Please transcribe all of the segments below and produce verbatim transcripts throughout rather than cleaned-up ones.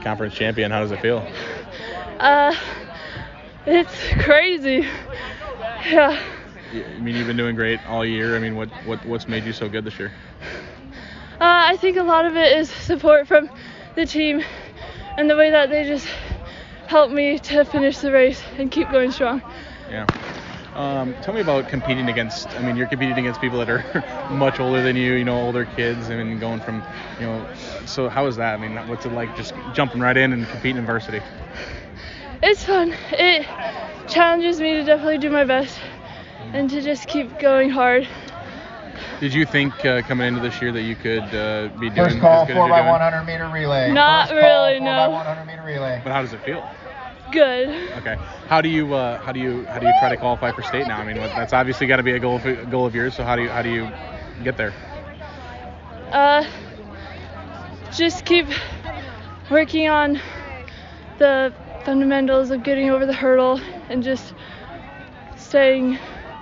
conference champion. How does it feel? Uh, it's crazy. Yeah. I mean, you've been doing great all year. I mean, what, what what's made you so good this year? Uh, I think a lot of it is support from the team and the way that they just helped me to finish the race and keep going strong. Yeah. Um, tell me about competing against, I mean, you're competing against people that are much older than you, you know, older kids, I mean, going from, you know, so how is that? I mean, what's it like just jumping right in and competing in varsity? It's fun. It challenges me to definitely do my best and to just keep going hard. Did you think uh, coming into this year that you could uh, be doing First call, as good four as by you're doing? one hundred meter relay. Not First call, really, four no. by one hundred meter relay. But how does it feel? Good. Okay. How do you uh, how do you how do you try to qualify for state now? I mean, what- that's obviously got to be a goal of, a goal of yours. So how do you how do you get there? Uh, just keep working on the fundamentals of getting over the hurdle and just staying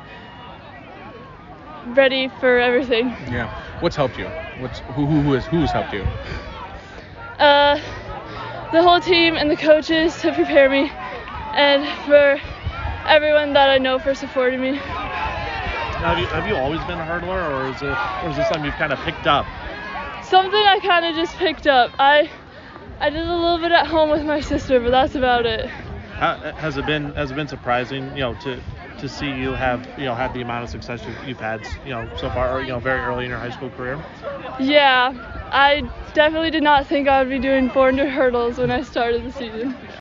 ready for everything. Yeah. What's helped you? What's who who who has who's helped you? Uh, the whole team and the coaches to prepare me, and for everyone that I know for supporting me. Now, have you, have you always been a hurdler, or is it, or is this something you've kind of picked up? Something I kind of just picked up. I I did a little bit at home with my sister, but that's about it. How, has it been has it been surprising, you know, to to see you have you know had the amount of success you've, you've had, you know, so far, you know, very early in your high school career? Yeah, I definitely did not think I would be doing four hundred hurdles when I started the season.